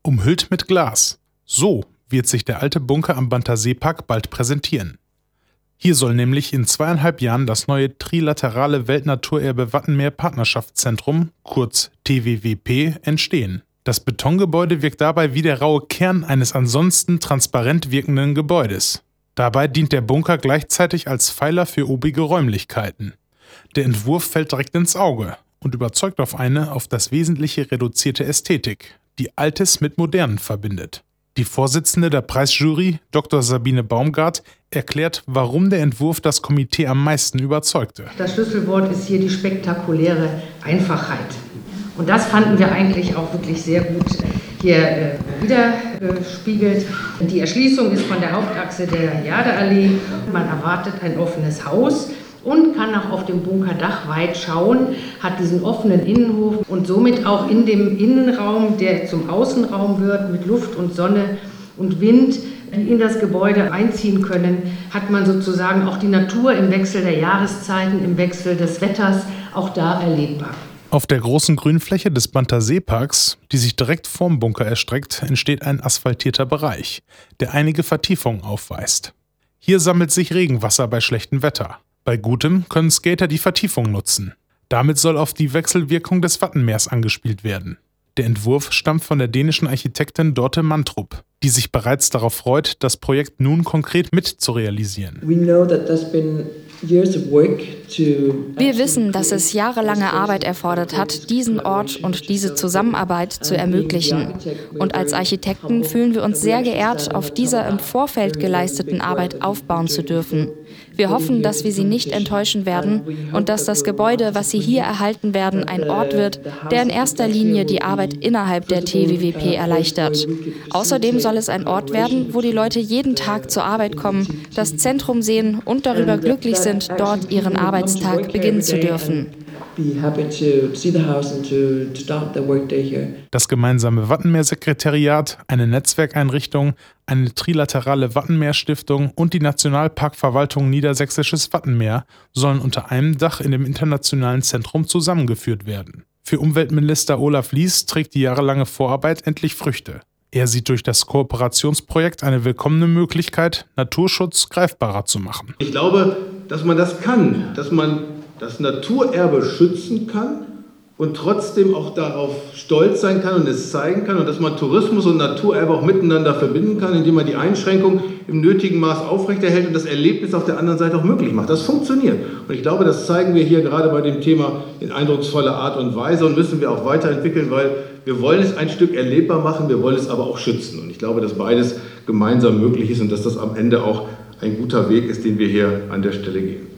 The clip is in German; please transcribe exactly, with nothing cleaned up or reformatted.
umhüllt mit Glas. So wird sich der alte Bunker am Banterseepark bald präsentieren. Hier soll nämlich in zweieinhalb Jahren das neue trilaterale Weltnaturerbe Wattenmeer-Partnerschaftszentrum, kurz T W W P, entstehen. Das Betongebäude wirkt dabei wie der raue Kern eines ansonsten transparent wirkenden Gebäudes. Dabei dient der Bunker gleichzeitig als Pfeiler für obige Räumlichkeiten. Der Entwurf fällt direkt ins Auge und überzeugt auf eine auf das Wesentliche reduzierte Ästhetik, die Altes mit Modernen verbindet. Die Vorsitzende der Preisjury, Doktor Sabine Baumgart, erklärt, warum der Entwurf das Komitee am meisten überzeugte. Das Schlüsselwort ist hier die spektakuläre Einfachheit. Und das fanden wir eigentlich auch wirklich sehr gut hier äh, widergespiegelt. Die Erschließung ist von der Hauptachse der Jadeallee. Man erwartet ein offenes Haus und kann auch auf dem Bunkerdach weit schauen, hat diesen offenen Innenhof und somit auch in dem Innenraum, der zum Außenraum wird, mit Luft und Sonne und Wind, die in das Gebäude einziehen können, hat man sozusagen auch die Natur im Wechsel der Jahreszeiten, im Wechsel des Wetters auch da erlebbar. Auf der großen Grünfläche des Banterseeparks, die sich direkt vorm Bunker erstreckt, entsteht ein asphaltierter Bereich, der einige Vertiefungen aufweist. Hier sammelt sich Regenwasser bei schlechtem Wetter. Bei gutem können Skater die Vertiefung nutzen. Damit soll auf die Wechselwirkung des Wattenmeers angespielt werden. Der Entwurf stammt von der dänischen Architektin Dorte Mantrup, die sich bereits darauf freut, das Projekt nun konkret mit zu realisieren. Wir wissen, dass es jahrelange Arbeit erfordert hat, diesen Ort und diese Zusammenarbeit zu ermöglichen. Und als Architekten fühlen wir uns sehr geehrt, auf dieser im Vorfeld geleisteten Arbeit aufbauen zu dürfen. Wir hoffen, dass wir Sie nicht enttäuschen werden und dass das Gebäude, was Sie hier erhalten werden, ein Ort wird, der in erster Linie die Arbeit innerhalb der T W W P erleichtert. Außerdem soll es ein Ort werden, wo die Leute jeden Tag zur Arbeit kommen, das Zentrum sehen und darüber glücklich sind, dort ihren Arbeitstag beginnen zu dürfen. Das gemeinsame Wattenmeer-Sekretariat, eine Netzwerkeinrichtung, eine trilaterale Wattenmeer-Stiftung und die Nationalparkverwaltung Niedersächsisches Wattenmeer sollen unter einem Dach in dem internationalen Zentrum zusammengeführt werden. Für Umweltminister Olaf Lies trägt die jahrelange Vorarbeit endlich Früchte. Er sieht durch das Kooperationsprojekt eine willkommene Möglichkeit, Naturschutz greifbarer zu machen. Ich glaube, dass man das kann, dass man das Naturerbe schützen kann und trotzdem auch darauf stolz sein kann und es zeigen kann und dass man Tourismus und Naturerbe auch miteinander verbinden kann, indem man die Einschränkung im nötigen Maß aufrechterhält und das Erlebnis auf der anderen Seite auch möglich macht. Das funktioniert. Und ich glaube, das zeigen wir hier gerade bei dem Thema in eindrucksvoller Art und Weise und müssen wir auch weiterentwickeln, weil wir wollen es ein Stück erlebbar machen, wir wollen es aber auch schützen. Und ich glaube, dass beides gemeinsam möglich ist und dass das am Ende auch ein guter Weg ist, den wir hier an der Stelle gehen.